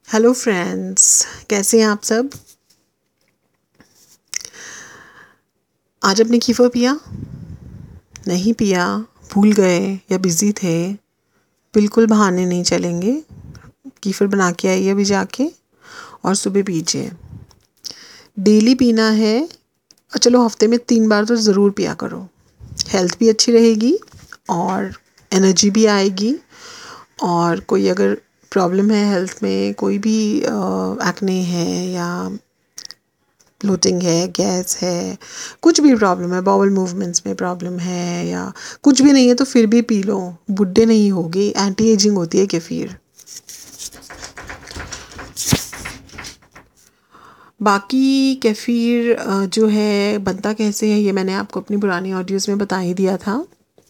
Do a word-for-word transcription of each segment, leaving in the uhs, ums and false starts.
Hello friends, कैसे हैं आप सब। आज आपने कीफ़र पिया? नहीं पिया, भूल गए या बिज़ी थे? बिल्कुल बहाने नहीं चलेंगे। कीफ़र बना के आइए अभी जाके और सुबह पीजिए। डेली पीना है और चलो हफ्ते में तीन बार तो ज़रूर पिया करो। हेल्थ भी अच्छी रहेगी और एनर्जी भी आएगी। और कोई अगर प्रॉब्लम है हेल्थ में, कोई भी एक्ने है या ब्लोटिंग है, गैस है, कुछ भी प्रॉब्लम है, बाउल मूवमेंट्स में प्रॉब्लम है या कुछ भी नहीं है तो फिर भी पी लो, बुढ़े नहीं होगे। एंटी एजिंग होती है केफ़ीर। बाकी केफ़ीर जो है बनता कैसे है ये मैंने आपको अपनी पुरानी ऑडियोज़ में बता ही दिया था।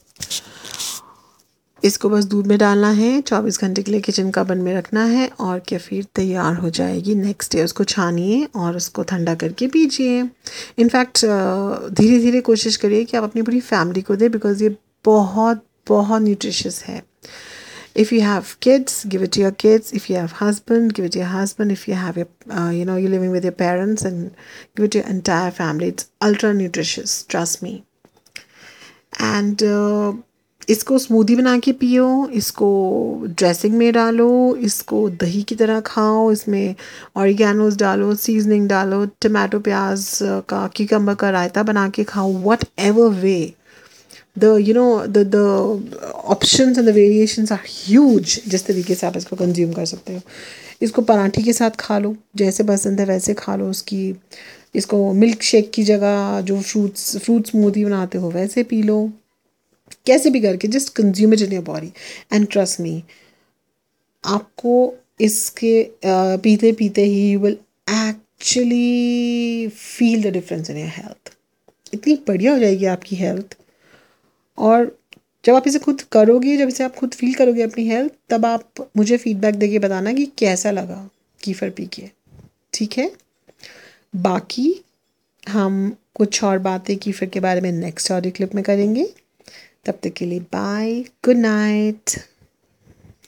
इसको बस दूध में डालना है, चौबीस घंटे के लिए किचन कबन में रखना है और केफ़ीर तैयार हो जाएगी। नेक्स्ट डे उसको छानिए और उसको ठंडा करके पीजिए। इनफैक्ट धीरे धीरे कोशिश करिए कि आप अपनी पूरी फैमिली को दें, बिकॉज़ ये बहुत बहुत न्यूट्रिशियस है। If you have kids, give it to your kids. If you have husband, give it to your husband. If you have your, uh, you know, you're living with your parents, and give it to your entire family. It's ultra nutritious, trust me. And uh, इसको smoothie बना के पियो, इसको dressing में डालो, इसको दही की तरह खाओ, इसमें ऑरिगेनोस डालो, सीजनिंग डालो, टमाटो प्याज का क्यूकम्बर का रायता बना के खाओ। What ever way the you know the the options and the variations are huge. जिस तरीके से आप इसको कंज्यूम कर सकते हो, इसको पराठी के साथ खा लो, जैसे पसंद है वैसे खा लो। उसकी इसको मिल्क शेक की जगह जो फ्रूट्स फ्रूट स्मूदी बनाते हो वैसे पी लो। कैसे भी करके just consume it in your body and trust me, आपको इसके पीते पीते ही you will actually feel the difference in your health. इतनी बढ़िया हो जाएगी आपकी हेल्थ। और जब आप इसे खुद करोगे, जब इसे आप खुद फील करोगे अपनी हेल्थ, तब आप मुझे फीडबैक देके बताना कि कैसा लगा कीफ़र पी के। ठीक है, बाकी हम कुछ और बातें कीफ़र के बारे में नेक्स्ट ऑडियो क्लिप में करेंगे। तब तक के लिए बाय, गुड नाइट।